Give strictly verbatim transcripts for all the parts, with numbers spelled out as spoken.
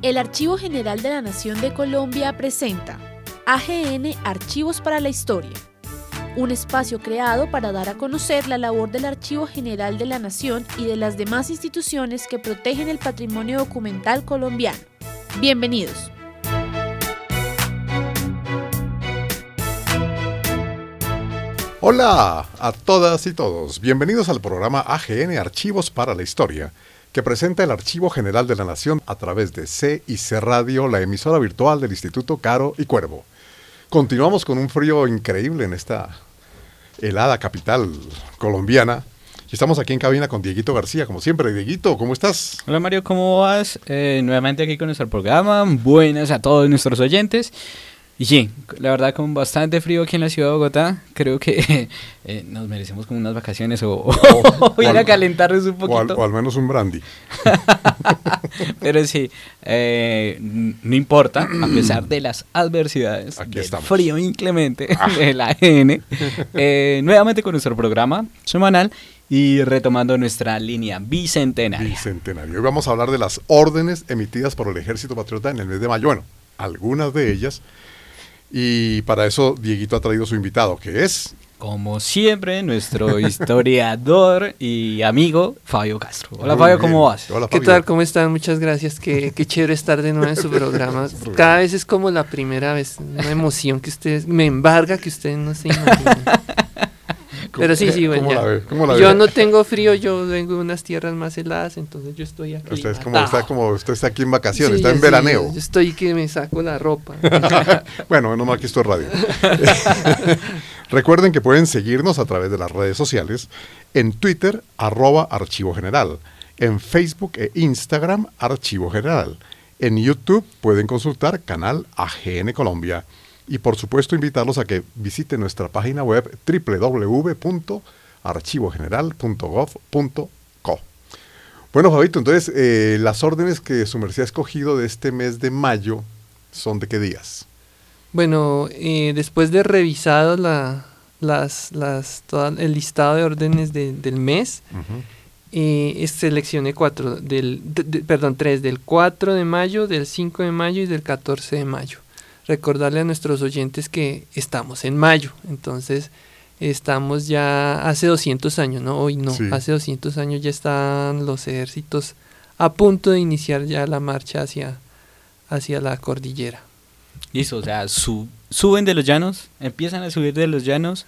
El Archivo General de la Nación de Colombia presenta A G N Archivos para la Historia, un espacio creado para dar a conocer la labor del Archivo General de la Nación y de las demás instituciones que protegen el patrimonio documental colombiano. Bienvenidos. Hola a todas y todos, bienvenidos al programa A G N Archivos para la Historia, que presenta el Archivo General de la Nación a través de C y C Radio, la emisora virtual del Instituto Caro y Cuervo. Continuamos con un frío increíble en esta helada capital colombiana. Y estamos aquí en cabina con Dieguito García, como siempre. Dieguito, ¿cómo estás? Hola Mario, ¿cómo vas? Eh, nuevamente aquí con nuestro programa. Buenas a todos nuestros oyentes. Y sí, la verdad con bastante frío aquí en la ciudad de Bogotá, creo que eh, nos merecemos como unas vacaciones o, o, o ir al, a calentarnos un poquito. O al, o al menos un brandy. Pero sí, eh, no importa, a pesar de las adversidades, aquí del estamos. Frío inclemente ah. de la A G N, eh, nuevamente con nuestro programa semanal y retomando nuestra línea bicentenaria. Bicentenario. Hoy vamos a hablar de las órdenes emitidas por el Ejército Patriota en el mes de mayo. Bueno, algunas de ellas. Y para eso Dieguito ha traído su invitado, que es... Como siempre, nuestro historiador y amigo Fabio Castro. Hola Muy Fabio, bien. ¿cómo vas? Hola, ¿qué tal? ¿Cómo están? Muchas gracias. Qué, qué chévere estar de nuevo en su programa. Cada vez es como la primera vez. Una emoción que ustedes... Me embarga que ustedes no se imaginan. Pero sí, sí, bueno, ¿Cómo ya. la ve? ¿Cómo la Yo ve? no tengo frío, yo vengo de unas tierras más heladas, entonces yo estoy aquí. Usted es como, está como usted está aquí en vacaciones, Sí, está en sí, veraneo. Yo estoy que me saco la ropa. Bueno, menos mal que esto es radio. Recuerden que pueden seguirnos a través de las redes sociales, en Twitter, arroba Archivo General, en Facebook e Instagram, Archivo General. En YouTube pueden consultar canal A G N Colombia. Y por supuesto invitarlos a que visiten nuestra página web doble u doble u doble u punto archivo general punto gov punto co. Bueno, Fabito, entonces eh, las órdenes que su merced ha escogido de este mes de mayo son ¿de qué días? Bueno, eh, después de revisado la, las, las, todo el listado de órdenes de, del mes, uh-huh. eh, seleccioné cuatro, del, de, de, perdón, tres, del cuatro de mayo, del cinco de mayo y del catorce de mayo. Recordarle a nuestros oyentes que estamos en mayo, entonces estamos ya hace doscientos años, ¿no? Hoy no, sí. Hace doscientos años ya están los ejércitos a punto de iniciar ya la marcha hacia, hacia la cordillera. Listo, o sea, su, suben de los llanos, empiezan a subir de los llanos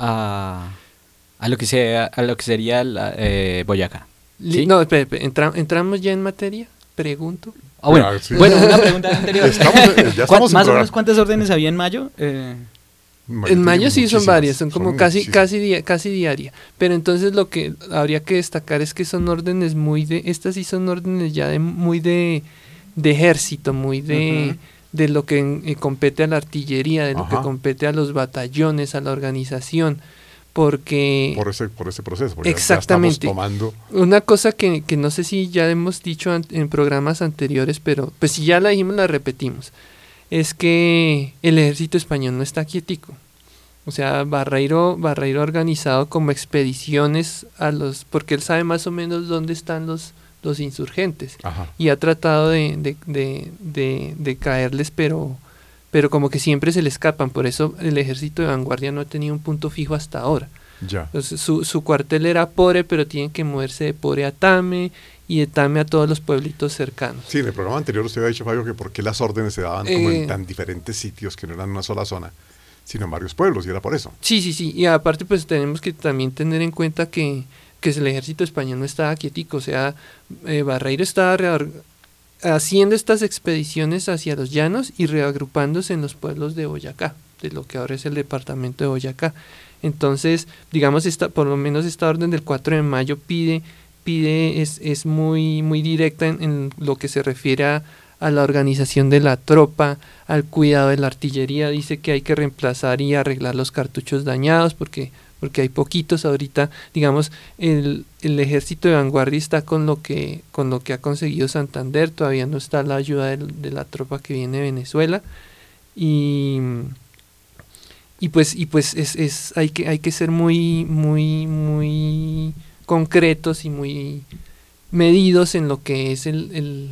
a, a, lo, que sea, a lo que sería la, eh, Boyacá. ¿Sí? No, espera, espera, entra, ¿entramos ya en materia? Pregunto. Ah, bueno, ah, sí. Bueno, una pregunta anterior. Estamos, ya estamos más o menos, ¿cuántas órdenes había en mayo? Eh, en mayo sí son varias, son como son casi casi dia, casi diaria. Pero entonces lo que habría que destacar es que son órdenes muy de, estas sí son órdenes ya de muy de, de ejército, muy de, uh-huh. de lo que eh, compete a la artillería, de lo uh-huh. que compete a los batallones, a la organización. Porque por ese por ese proceso porque exactamente ya estamos tomando una cosa que, que no sé si ya hemos dicho an- en programas anteriores, pero pues si ya la dijimos la repetimos, es que el ejército español no está quietico. O sea, Barreiro Barreiro ha organizado como expediciones a los, porque él sabe más o menos dónde están los los insurgentes. Ajá. Y ha tratado de de, de, de de caerles, pero pero como que siempre se le escapan, por eso el ejército de vanguardia no ha tenido un punto fijo hasta ahora. Ya. Entonces, su, su cuartel era Pore, pero tienen que moverse de Pore a Tame y de Tame a todos los pueblitos cercanos. Sí, en el programa anterior usted había dicho, Fabio, que por qué las órdenes se daban eh, como en tan diferentes sitios, que no eran una sola zona, sino en varios pueblos, y era por eso. Sí, sí, sí, y aparte pues tenemos que también tener en cuenta que, que el ejército español no estaba quietico, o sea, eh, Barreiro estaba reorganizado, haciendo estas expediciones hacia los llanos y reagrupándose en los pueblos de Boyacá, de lo que ahora es el departamento de Boyacá. Entonces, digamos, esta, por lo menos esta orden del cuatro de mayo pide, pide es, es muy, muy directa en, en lo que se refiere a, a la organización de la tropa, al cuidado de la artillería. Dice que hay que reemplazar y arreglar los cartuchos dañados porque... porque hay poquitos ahorita, digamos, el, el ejército de vanguardia está con lo que con lo que ha conseguido Santander, todavía no está la ayuda de, de la tropa que viene de Venezuela, y, y pues, y pues es, es hay que hay que ser muy, muy, muy concretos y muy medidos en lo que es el, el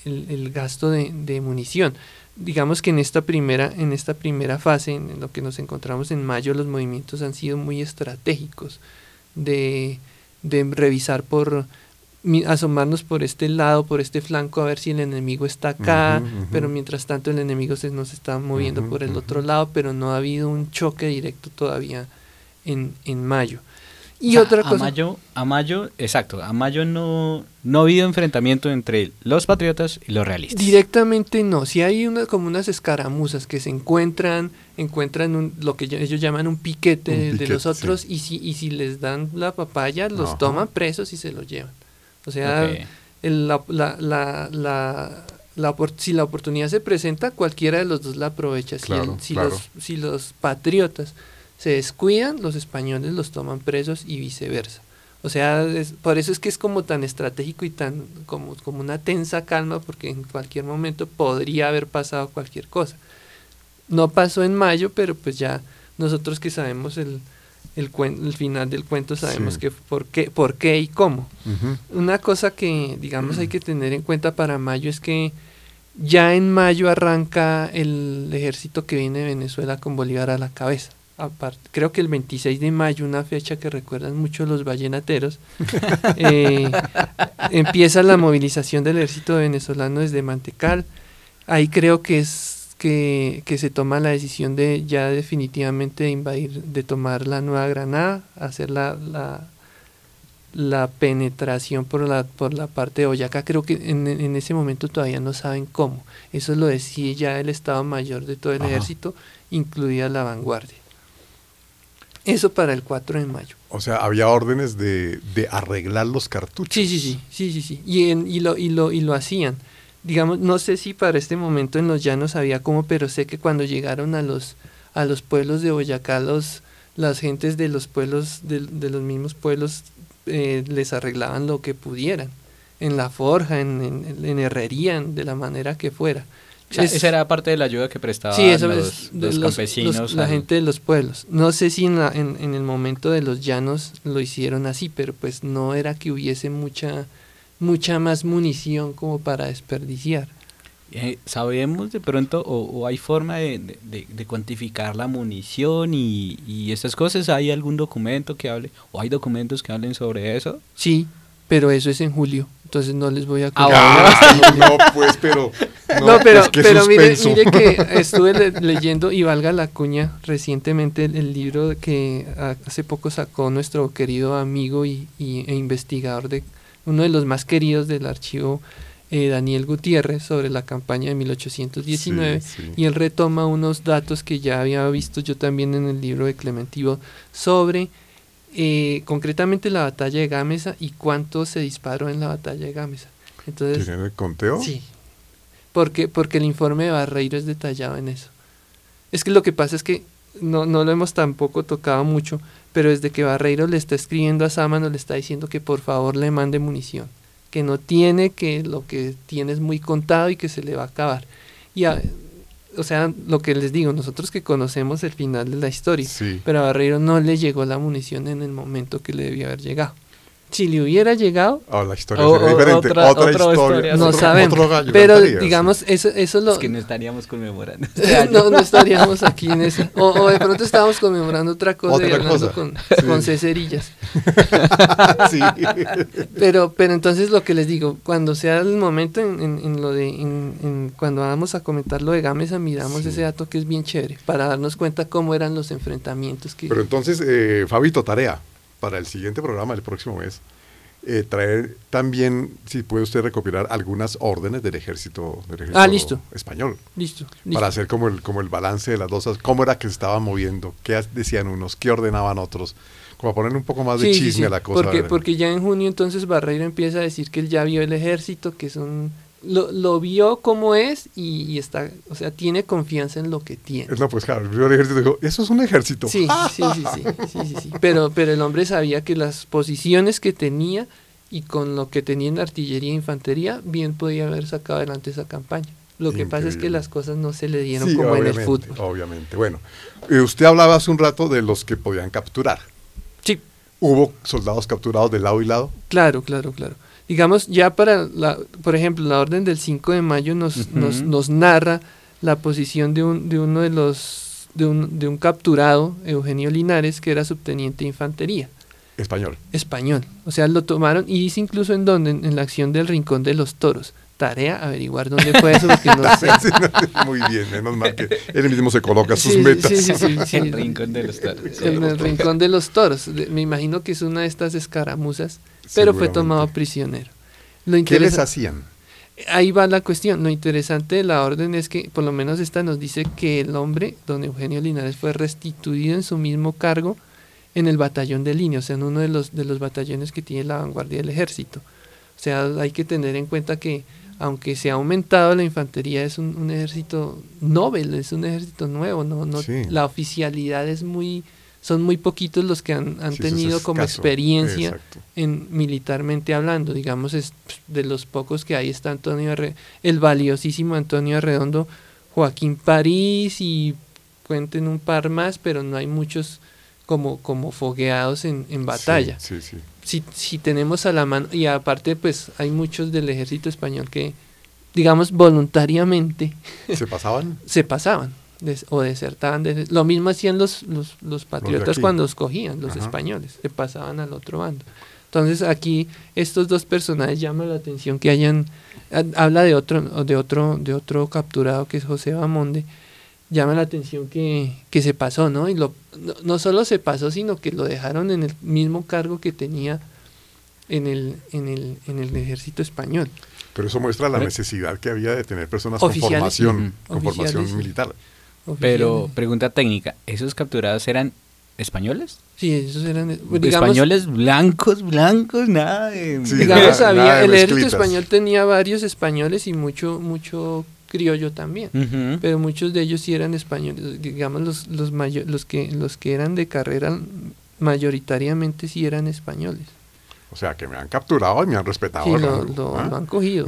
el, el gasto de, de munición. Digamos que en esta primera, en esta primera fase, en lo que nos encontramos en mayo, los movimientos han sido muy estratégicos, de, de revisar por, asomarnos por este lado, por este flanco, a ver si el enemigo está acá, uh-huh, uh-huh. pero mientras tanto el enemigo se nos está moviendo uh-huh, por el uh-huh. otro lado, pero no ha habido un choque directo todavía en, en mayo. Y o sea, otra cosa. A mayo, a mayo, exacto, a mayo no, no ha habido enfrentamiento entre los patriotas y los realistas. Directamente no, sí hay una, como unas escaramuzas que se encuentran, encuentran un, lo que ellos llaman un piquete, un piquete de los otros, sí. y, si, y si les dan la papaya, los Ajá. toman presos y se los llevan. O sea, okay. el, la, la, la, la, la, si la oportunidad se presenta, cualquiera de los dos la aprovecha. Si, claro, el, si, claro. los, si los patriotas se descuidan, los españoles los toman presos y viceversa. O sea, es, por eso es que es como tan estratégico y tan como, como una tensa calma, porque en cualquier momento podría haber pasado cualquier cosa. No pasó en mayo, pero pues ya nosotros que sabemos el, el, cuen, el final del cuento sabemos sí. que por qué, por qué y cómo. Uh-huh. Una cosa que, digamos, uh-huh. hay que tener en cuenta para mayo es que ya en mayo arranca el ejército que viene de Venezuela con Bolívar a la cabeza. Aparte, creo que el veintiséis de mayo, una fecha que recuerdan mucho los vallenateros, eh, empieza la movilización del ejército venezolano desde Mantecal. Ahí creo que es que, que se toma la decisión de ya definitivamente de invadir, de tomar la Nueva Granada, hacer la, la, la penetración por la, por la parte de Boyacá. Creo que en, en ese momento todavía no saben cómo. Eso lo decía ya el Estado Mayor de todo el Ajá. ejército, incluida la vanguardia. Eso para el cuatro de mayo. O sea, había órdenes de, de arreglar los cartuchos. Sí, sí, sí, sí, sí, sí. Y, en, y, lo, y, lo, y lo hacían. Digamos, no sé si para este momento en los llanos había cómo, pero sé que cuando llegaron a los, a los pueblos de Boyacá, los, las gentes de los pueblos, de, de los mismos pueblos, eh, les arreglaban lo que pudieran. En la forja, en, en, en herrería, en, de la manera que fuera. O sea, es, esa era parte de la ayuda que prestaban sí, eso los, es, los, los campesinos. Los, la al... gente de los pueblos. No sé si en, la, en, en el momento de los llanos lo hicieron así, pero pues no era que hubiese mucha, mucha más munición como para desperdiciar. Eh, ¿Sabemos de pronto o, o hay forma de, de, de cuantificar la munición y, y estas cosas? ¿Hay algún documento que hable o hay documentos que hablen sobre eso? Sí, pero eso es en julio. Entonces no les voy a contar. Ah, no, pues, pero... No, no pero, pues, pero mire, mire que estuve le, leyendo, y valga la cuña, recientemente el, el libro que hace poco sacó nuestro querido amigo y, y, e investigador, de uno de los más queridos del archivo, eh, Daniel Gutiérrez, sobre la campaña de mil ochocientos diecinueve, sí, sí. y él retoma unos datos que ya había visto yo también en el libro de Clementivo sobre... Eh, concretamente la batalla de Gámeza y cuánto se disparó en la batalla de Gámeza. Entonces, ¿tiene el conteo? Sí, porque, porque el informe de Barreiro es detallado en eso. Es que lo que pasa es que no, no lo hemos tampoco tocado mucho, pero desde que Barreiro le está escribiendo a Sámano, le está diciendo que por favor le mande munición, que no tiene, que lo que tiene es muy contado y que se le va a acabar. Y a, o sea, lo que les digo, nosotros que conocemos el final de la historia, sí. pero a Barreiro no le llegó la munición en el momento que le debía haber llegado. Si le hubiera llegado, oh, la historia sería diferente, otra, otra, otra historia, historia, no otro, sabemos, otro gallo pero cantaría, digamos, sí. eso, eso lo... Es que no estaríamos conmemorando. no, no estaríamos aquí en eso, o, o de pronto estábamos conmemorando otra cosa otra y hablando cosa. con, sí. con Cecerillas. sí. pero, pero entonces lo que les digo, cuando sea el momento en, en, en lo de, en, en, cuando vamos a comentar lo de Gámeza, miramos sí. ese dato que es bien chévere, para darnos cuenta cómo eran los enfrentamientos que... Pero entonces, eh, Fabito, tarea, para el siguiente programa, el próximo mes, Eh, traer también, si puede usted recopilar algunas órdenes del ejército, del ejército ah, listo. español. Listo, listo. Para hacer como el, como el balance de las dos, cómo era que se estaban moviendo, qué decían unos, qué ordenaban otros, como poner un poco más de sí, chisme sí, sí. a la cosa. Porque, porque ya en junio entonces Barreiro empieza a decir que él ya vio el ejército, que son... Lo, lo vio como es y, y está, o sea, tiene confianza en lo que tiene. No, pues claro, vio el ejército y dijo, eso es un ejército. Sí, sí, sí, sí, sí, sí, sí. Pero, pero el hombre sabía que las posiciones que tenía y con lo que tenía en artillería e infantería, bien podía haber sacado adelante esa campaña. Lo que Increíble. pasa es que las cosas no se le dieron sí, como en el obviamente, fútbol. Obviamente, bueno. Eh, usted hablaba hace un rato de los que podían capturar. Sí. ¿Hubo soldados capturados de lado y lado? Claro, claro, claro. digamos, ya para, la, por ejemplo, la orden del cinco de mayo nos, uh-huh. nos, nos narra la posición de, un, de uno de los, de un, de un capturado, Eugenio Linares, que era subteniente de infantería. Español. Español. O sea, lo tomaron y dice incluso en donde, en, en la acción del Rincón de los Toros. Tarea averiguar dónde fue eso, porque no sé. Sí, no, muy bien, menos mal que él mismo se coloca sus sí, metas. Sí, sí, sí, sí. El Rincón de los Toros. En el Rincón de los Toros. Me imagino que es una de estas escaramuzas, pero fue tomado prisionero. Lo interesa- ¿Qué les hacían? Ahí va la cuestión. Lo interesante de la orden es que, por lo menos esta nos dice que el hombre, don Eugenio Linares, fue restituido en su mismo cargo en el batallón de línea, o sea, en uno de los, de los batallones que tiene la vanguardia del ejército. O sea, hay que tener en cuenta que aunque se ha aumentado la infantería, es un, un ejército novel, es un ejército nuevo, no, no, sí. La oficialidad es muy, son muy poquitos los que han, han sí, tenido es como escaso. experiencia Exacto. en militarmente hablando, digamos, es de los pocos que hay está Antonio Arre, el valiosísimo Antonio Arredondo, Joaquín París y cuenten un par más, pero no hay muchos como, como fogueados en, en batalla. Sí, sí, sí. Si, si tenemos a la mano, y aparte pues hay muchos del ejército español que, digamos, voluntariamente ¿Se pasaban? se pasaban des, o desertaban. De, lo mismo hacían los, los, los patriotas los cuando escogían, los Ajá. españoles, se pasaban al otro bando. Entonces aquí estos dos personajes llaman la atención que hayan, a, habla de otro, de otro, de otro capturado que es José Bamonde, llama la atención que, que se pasó, ¿no? Y lo, no, no solo se pasó, sino que lo dejaron en el mismo cargo que tenía en el, en el, en el ejército español. Pero eso muestra la necesidad que había de tener personas Oficiales, con formación, uh-huh. con formación Oficiales, militar. Pero, Oficiales. pregunta técnica, ¿esos capturados eran españoles? Sí, esos eran, digamos, españoles blancos, blancos, nada de... Sí, digamos, nada- había, nada de el ejército mezclitas. español tenía varios españoles y mucho, mucho criollo también. Ujú. Pero muchos de ellos sí eran españoles, digamos los los mayo- los que los que eran de carrera mayoritariamente sí eran españoles. O sea, que me han capturado y me han respetado. Sí, el lo, rango, lo- ¿ah? lo han cogido.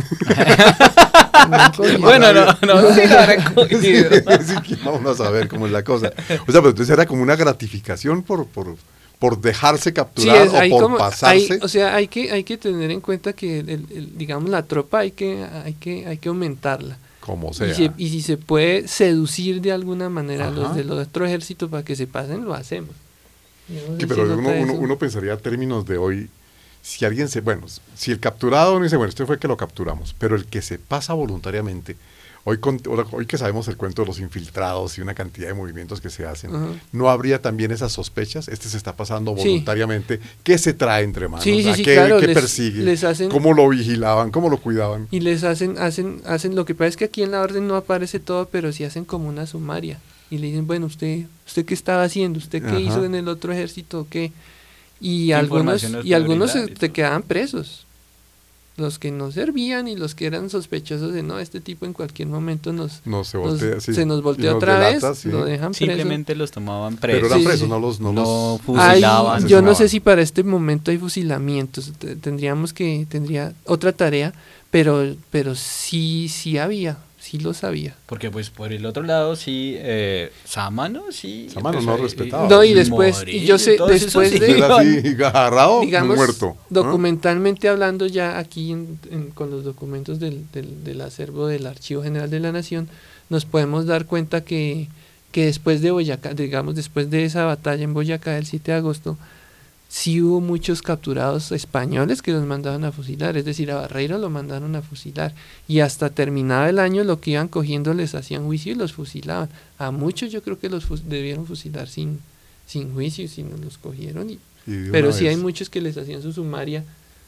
Lo han cogido. Bueno, no, no, sí lo habrán cogido. Sí, que vamos a ver cómo es la cosa. O sea, pero entonces era como una gratificación por, por, por dejarse Sí, capturar es, o ahí por como- pasarse. ahí, o sea, hay que hay que tener en cuenta que el- el- el- digamos la tropa hay que hay que hay que aumentarla. Como sea. Y, se- y si se puede seducir de alguna manera a los Ajá. del otro ejército para que se pasen, lo hacemos. Yo no sé Que si pero nota uno, uno, eso. uno pensaría en términos de hoy, si alguien se, bueno, si el capturado uno dice, bueno, este fue que lo capturamos, pero el que se pasa voluntariamente, hoy, con, hoy que sabemos el cuento de los infiltrados y una cantidad de movimientos que se hacen, Ajá. ¿no habría también esas sospechas? Este se está pasando Sí. voluntariamente, ¿qué se trae entre manos? Sí, sí, ¿A sí, qué, claro, qué les- persigue? les hacen- ¿Cómo lo vigilaban? ¿Cómo lo cuidaban? Y les hacen, hacen, hacen, lo que pasa es que aquí en la orden no aparece todo, pero sí hacen como una sumaria. Y le dicen, bueno, usted, usted qué estaba haciendo, usted qué Ajá. hizo en el otro ejército, o qué. Y ¿Qué algunos, información nos y puede algunos se- brindar? te quedaban presos. Los que no servían y los que eran sospechosos de no, este tipo en cualquier momento nos, No se nos- voltea, sí. se nos Y voltea otra delata, vez, sí. lo dejan preso. Simplemente los tomaban Pero presos. eran Sí, presos, sí. no los, no No los Hay- fusilaban. yo no sé asesinaban. si para este momento hay fusilamientos, te- tendríamos que, tendría otra tarea, pero, pero sí, sí había, sí lo sabía. Porque pues por el otro lado sí, eh, Sámano sí... Sámano pues, no eh, respetaba. No, y sí, después, y yo sé, todos esos después sí de- era así, iban. agarrado, Digamos, muerto. ¿no? documentalmente hablando ya aquí en- en- con los documentos del, del, del acervo del Archivo General de la Nación, nos podemos dar cuenta que, que después de Boyacá, digamos, después de esa batalla en Boyacá del siete de agosto, sí hubo muchos capturados españoles que los mandaban a fusilar, es decir, a Barreiro lo mandaron a fusilar, y hasta terminado el año lo que iban cogiendo les hacían juicio y los fusilaban. A muchos yo creo que los fus- debieron fusilar sin, sin juicio, sino los cogieron y Y de pero una sí hay vez. muchos que les hacían su sumaria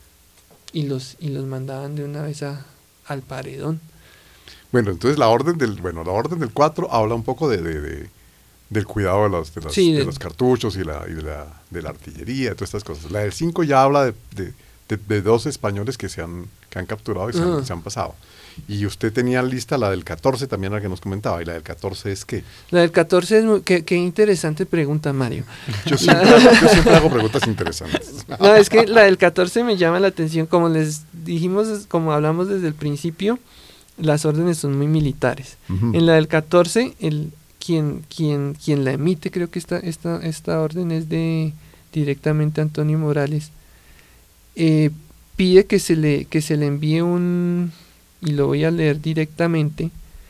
y los y los mandaban de una vez a, al paredón. Bueno, entonces la orden del, bueno, la orden del cuatro habla un poco de, de, de- del cuidado de los, de las- Sí, de de- los cartuchos y, la, y de, la, de la artillería, de todas estas cosas. La del cinco ya habla de, de, de- de dos españoles que se han, que han capturado y se han, Ajá. se han pasado. Y usted tenía lista la del catorce también, la que nos comentaba. ¿Y la del catorce es qué? La del catorce es muy, qué, qué interesante pregunta, Mario. Yo siempre, hago, yo siempre hago preguntas interesantes. No, es que la del catorce me llama la atención, como les dijimos, como hablamos desde el principio, las órdenes son muy militares. Ujú. En la del catorce, el quien quien quien la emite, creo que esta esta esta orden es de directamente Antonio Morales. Eh, pide que se le, que se le envíe un, y lo voy a leer directamente,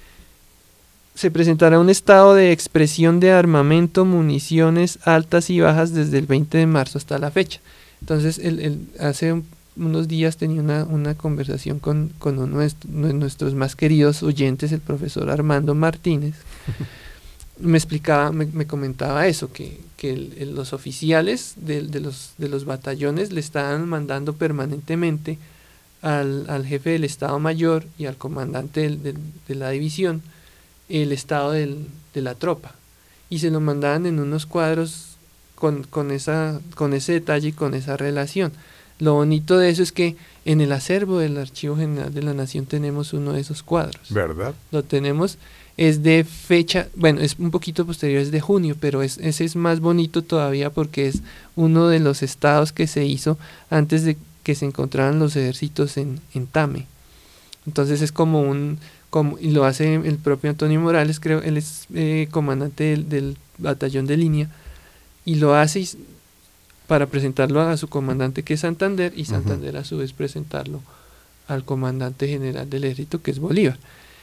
se presentará un estado de expresión de armamento, municiones altas y bajas desde el veinte de marzo hasta la fecha. Entonces, el, el, hace un, unos días tenía una, una conversación con, con uno de nuestros más queridos oyentes, el profesor Armando Martínez. Me explicaba, me, me comentaba eso, que, que el, el, los oficiales de, de, los, de los batallones le estaban mandando permanentemente al, al jefe del Estado Mayor y al comandante del, del, de la división el estado del, de la tropa, y se lo mandaban en unos cuadros con, con, esa, con ese detalle y con esa relación. Lo bonito de eso es que en el acervo del Archivo General de la Nación tenemos uno de esos cuadros. ¿Verdad? Lo tenemos, es de fecha, bueno, es un poquito posterior, es de junio, pero es, ese es más bonito todavía porque es uno de los estados que se hizo antes de que se encontraran los ejércitos en, en Tame. Entonces es como un... Como, y lo hace el propio Antonio Morales, creo, él es eh, comandante del, del batallón de línea, y lo hace para presentarlo a su comandante, que es Santander, y Santander uh-huh. a su vez presentarlo al comandante general del ejército, que es Bolívar.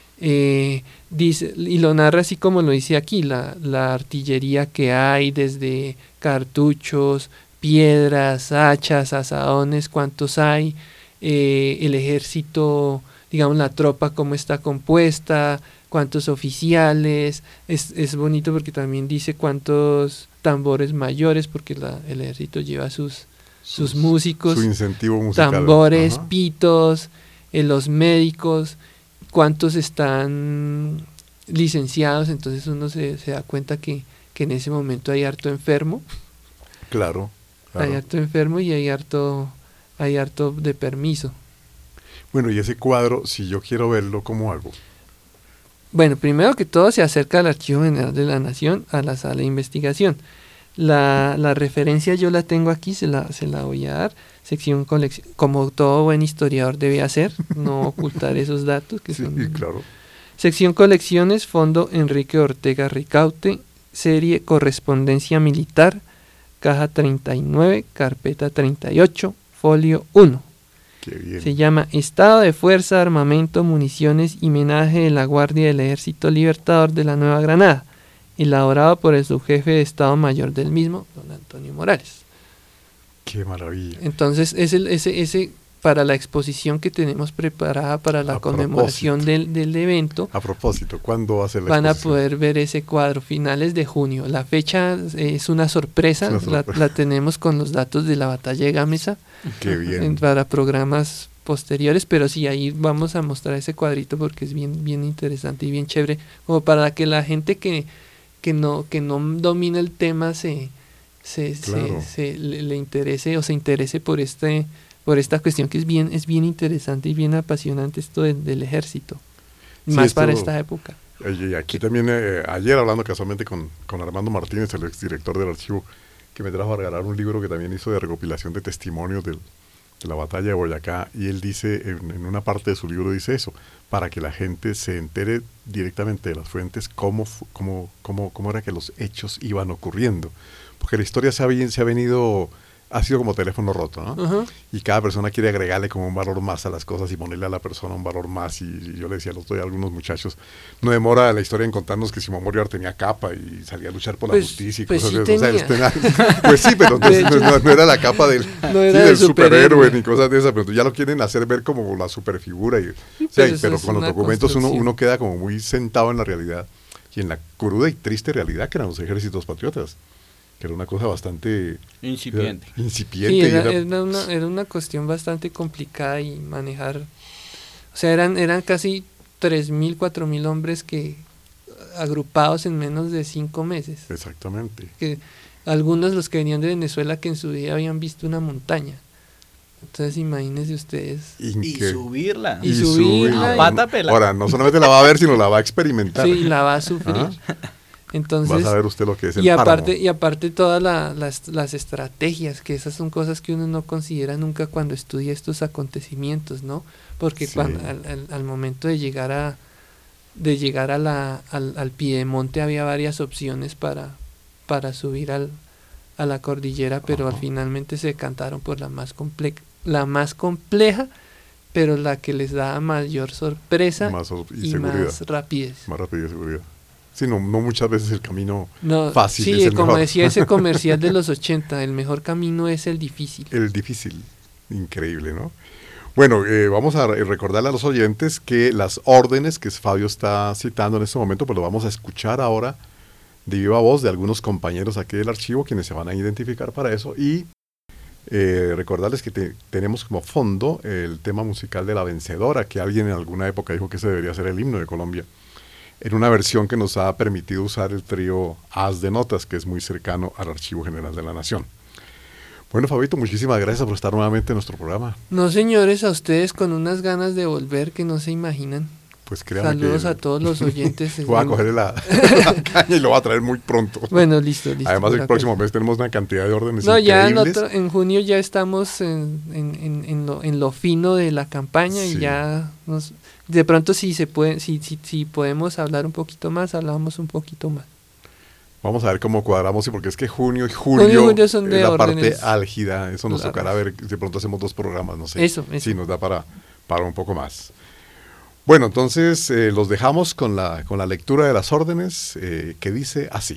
Eh, dice, y lo narra así como lo dice aquí, la, la artillería que hay, desde cartuchos, piedras, hachas, azadones, cuántos hay, eh, el ejército, digamos la tropa cómo está compuesta, cuántos oficiales, es, es bonito porque también dice cuántos tambores mayores, porque la, el ejército lleva sus, sus, sus músicos, su incentivo musical, tambores, ajá. pitos, eh, los médicos, cuántos están licenciados, entonces uno se, se da cuenta que, que en ese momento hay harto enfermo. Claro, claro. Hay harto enfermo y hay harto, hay harto de permiso. Bueno, y ese cuadro, si yo quiero verlo, ¿cómo hago? Bueno, primero que todo se acerca al Archivo General de la Nación, a la sala de investigación. La, la referencia yo la tengo aquí, se la, se la voy a dar. Sección colección, como todo buen historiador debe hacer, no ocultar esos datos. Que sí, son... claro. Sección colecciones, Fondo Enrique Ortega Ricaute, serie Correspondencia Militar, caja treinta y nueve, carpeta treinta y ocho, folio uno. Qué bien. Se llama Estado de Fuerza, Armamento, Municiones y Menaje de la Guardia del Ejército Libertador de la Nueva Granada, elaborado por el subjefe de Estado Mayor del mismo, don Antonio Morales. Qué maravilla. Entonces, ese, ese, ese para la exposición que tenemos preparada para la a conmemoración del, del evento. A propósito, ¿cuándo va a ser la Van exposición? a poder ver ese cuadro, finales de junio. La fecha es una sorpresa, es una sorpresa. La, la tenemos con los datos de la batalla de Gámeza. Qué bien. En, para programas posteriores, pero sí, ahí vamos a mostrar ese cuadrito porque es bien, bien interesante y bien chévere, como para que la gente que, que, no, que no domina el tema se, se, claro. se, se le, le interese o se interese por este... por esta cuestión que es bien es bien interesante y bien apasionante esto de, del ejército, sí, más esto, para esta época. Y aquí también, eh, ayer hablando casualmente con, con Armando Martínez, el exdirector del archivo, que me trajo a regalar un libro que también hizo de recopilación de testimonios del, de la batalla de Boyacá, y él dice, en, en una parte de su libro dice eso, para que la gente se entere directamente de las fuentes cómo, cómo, cómo, cómo era que los hechos iban ocurriendo, porque la historia se ha, se ha venido... ha sido como teléfono roto, ¿no? Uh-huh. Y cada persona quiere agregarle como un valor más a las cosas y ponerle a la persona un valor más. Y, y yo le decía a los a algunos muchachos, no demora la historia en contarnos que Simón Bolívar tenía capa y salía a luchar por la pues, justicia y pues cosas sí de eso. O sea, usted, pues sí, pero entonces, no, no, no era la capa del, no sí, del superhéroe ni cosas de esas, pero ya lo quieren hacer ver como la superfigura. Y, sí, o sea, y, pero con los documentos uno, uno queda como muy sentado en la realidad y en la cruda y triste realidad que eran los ejércitos patriotas. Que era una cosa bastante incipiente. Era, incipiente sí, era, era, era, una, era una cuestión bastante complicada y manejar. O sea, eran, eran casi tres mil, cuatro mil hombres que agrupados en menos de cinco meses. Exactamente. Que algunos los que venían de Venezuela que en su día habían visto una montaña. Entonces imagínense ustedes. Y, y subirla. Y, y subirla. A pata pelada. Ahora, no solamente la va a ver, sino la va a experimentar. Sí, la va a sufrir. ¿Ah? Entonces, vas a ver usted lo que es el y aparte páramo. y aparte todas la, las, las estrategias, que esas son cosas que uno no considera nunca cuando estudia estos acontecimientos, ¿no? Porque sí. cuando, al, al, al momento de llegar a de llegar a la, al, al piedemonte había varias opciones para, para subir al, a la cordillera, pero al finalmente se decantaron por la más, comple la más compleja, pero la que les da mayor sorpresa más y, y seguridad. más rapidez. Más rapidez y seguridad. Sí, no, no muchas veces el camino no, fácil sí, es el como mejor. decía ese comercial de los ochenta, el mejor camino es el difícil. El difícil, increíble, ¿no? Bueno, eh, vamos a recordarle a los oyentes que las órdenes que Fabio está citando en este momento, pues lo vamos a escuchar ahora de viva voz de algunos compañeros aquí del archivo, quienes se van a identificar para eso, y eh, recordarles que te, tenemos como fondo el tema musical de La Vencedora, que alguien en alguna época dijo que ese debería ser el himno de Colombia, en una versión que nos ha permitido usar el trío Haz de Notas, que es muy cercano al Archivo General de la Nación. Bueno, Fabito, muchísimas gracias por estar nuevamente en nuestro programa. No, señores, a ustedes con unas ganas de volver que no se imaginan. Pues créanme. Saludos que a todos los oyentes. Voy a cogerle la, la caña y lo voy a traer muy pronto. Bueno, listo, listo. Además, el próximo mes tenemos una cantidad de órdenes no, ya en, increíbles. otro, en junio ya estamos en, en, en, en, lo, en lo fino de la campaña, sí. Y ya nos, de pronto si se puede, si, si, si podemos hablar un poquito más, hablamos un poquito más. Vamos a ver cómo cuadramos, porque es que junio y julio, junio y julio son de es la órdenes. parte álgida. Eso nos Claro. tocará ver, de pronto hacemos dos programas, no sé. Eso, eso. Sí, nos da para, para un poco más. Bueno, entonces eh, los dejamos con la, con la lectura de las órdenes, eh, que dice así.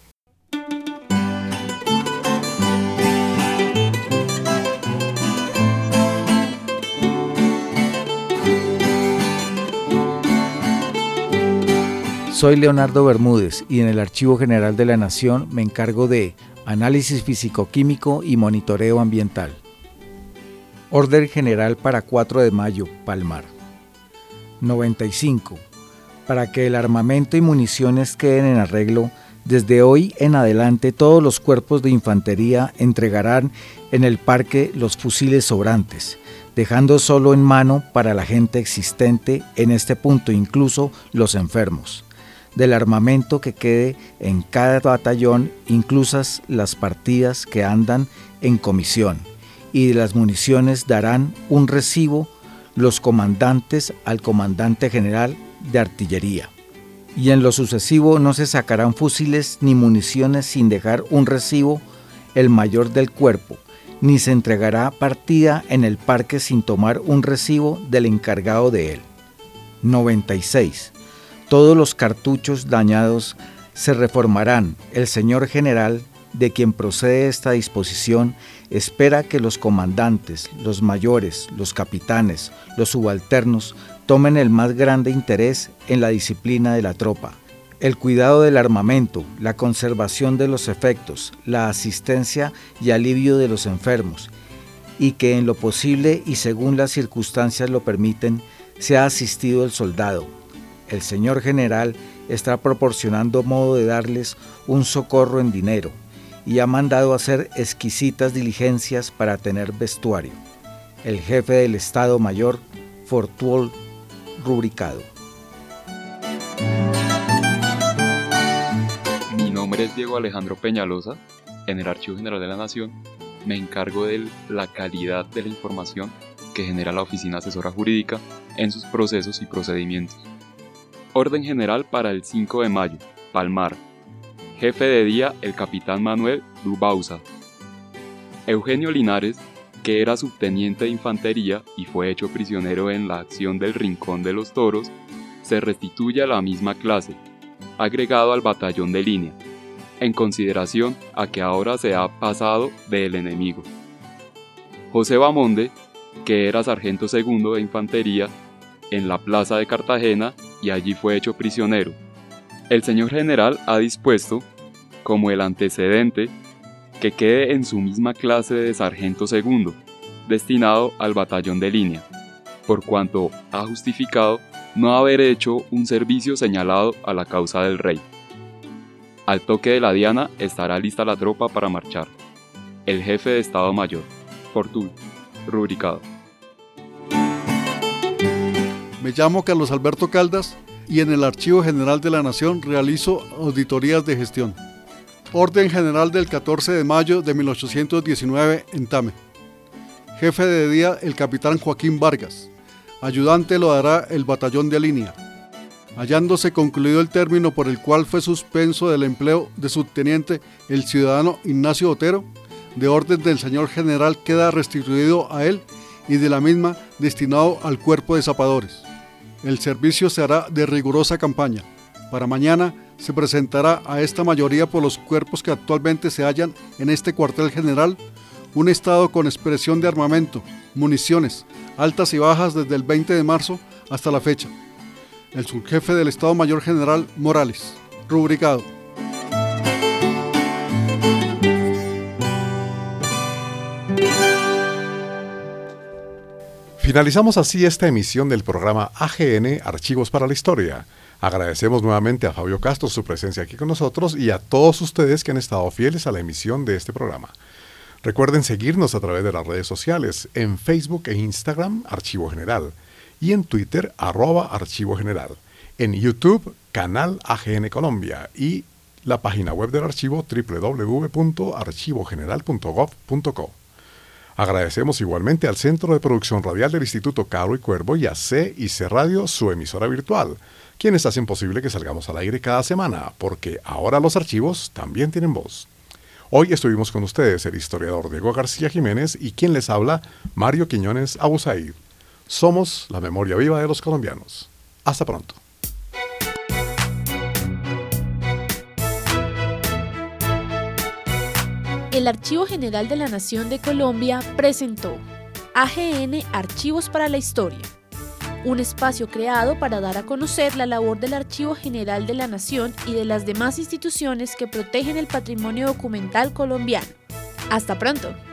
Soy Leonardo Bermúdez y en el Archivo General de la Nación me encargo de análisis físico-químico y monitoreo ambiental. Orden General para cuatro de mayo, Palmar. noventa y cinco. Para que el armamento y municiones queden en arreglo, desde hoy en adelante todos los cuerpos de infantería entregarán en el parque los fusiles sobrantes, dejando solo en mano para la gente existente en este punto, incluso los enfermos. Del armamento que quede en cada batallón, inclusas las partidas que andan en comisión, y de las municiones darán un recibo los comandantes al comandante general de artillería. Y en lo sucesivo no se sacarán fusiles ni municiones sin dejar un recibo el mayor del cuerpo, ni se entregará partida en el parque sin tomar un recibo del encargado de él. noventa y seis. Todos los cartuchos dañados se reformarán. El señor general, de quien procede esta disposición, espera que los comandantes, los mayores, los capitanes, los subalternos tomen el más grande interés en la disciplina de la tropa, el cuidado del armamento, la conservación de los efectos, la asistencia y alivio de los enfermos, y que en lo posible y según las circunstancias lo permiten, sea asistido el soldado. El señor general está proporcionando modo de darles un socorro en dinero y ha mandado hacer exquisitas diligencias para tener vestuario. El jefe del Estado Mayor, Fortuol, rubricado. Mi nombre es Diego Alejandro Peñalosa. En el Archivo General de la Nación me encargo de la calidad de la información que genera la Oficina Asesora Jurídica en sus procesos y procedimientos. Orden General para el cinco de mayo, Palmar. Jefe de día, el capitán Manuel Dubauza. Eugenio Linares, que era subteniente de infantería y fue hecho prisionero en la acción del Rincón de los Toros, se restituye a la misma clase, agregado al batallón de línea, en consideración a que ahora se ha pasado del enemigo. José Bamonde, que era sargento segundo de infantería en la plaza de Cartagena y allí fue hecho prisionero. El señor general ha dispuesto, como el antecedente, que quede en su misma clase de sargento segundo, destinado al batallón de línea, por cuanto ha justificado no haber hecho un servicio señalado a la causa del rey. Al toque de la diana estará lista la tropa para marchar. El jefe de Estado Mayor, Fortul, rubricado. Me llamo Carlos Alberto Caldas y en el Archivo General de la Nación realizo auditorías de gestión. Orden General del catorce de mayo de mil ochocientos diecinueve en Tame. Jefe de día el capitán Joaquín Vargas. Ayudante lo dará el batallón de línea. hallándose concluido el término por el cual fue suspenso del empleo de subteniente el ciudadano Ignacio Otero, de orden del señor general queda restituido a él y de la misma destinado al cuerpo de zapadores. El servicio se hará de rigurosa campaña. Para mañana se presentará a esta mayoría por los cuerpos que actualmente se hallan en este cuartel general un estado con expresión de armamento, municiones, altas y bajas desde el veinte de marzo hasta la fecha. El subjefe del Estado Mayor General Morales. Rubricado. Finalizamos así esta emisión del programa A G N Archivos para la Historia. Agradecemos nuevamente a Fabio Castro su presencia aquí con nosotros y a todos ustedes que han estado fieles a la emisión de este programa. Recuerden seguirnos a través de las redes sociales, en Facebook e Instagram, Archivo General, y en Twitter, arroba Archivo General, en YouTube, canal A G N Colombia, y la página web del archivo doble u doble u doble u punto archivo general punto gov punto co. Agradecemos igualmente al Centro de Producción Radial del Instituto Caro y Cuervo y a C y C Radio, su emisora virtual, quienes hacen posible que salgamos al aire cada semana, porque ahora los archivos también tienen voz. Hoy estuvimos con ustedes el historiador Diego García Jiménez y quien les habla, Mario Quiñones Abusaid. Somos la memoria viva de los colombianos. Hasta pronto. El Archivo General de la Nación de Colombia presentó A G N Archivos para la Historia, un espacio creado para dar a conocer la labor del Archivo General de la Nación y de las demás instituciones que protegen el patrimonio documental colombiano. ¡Hasta pronto!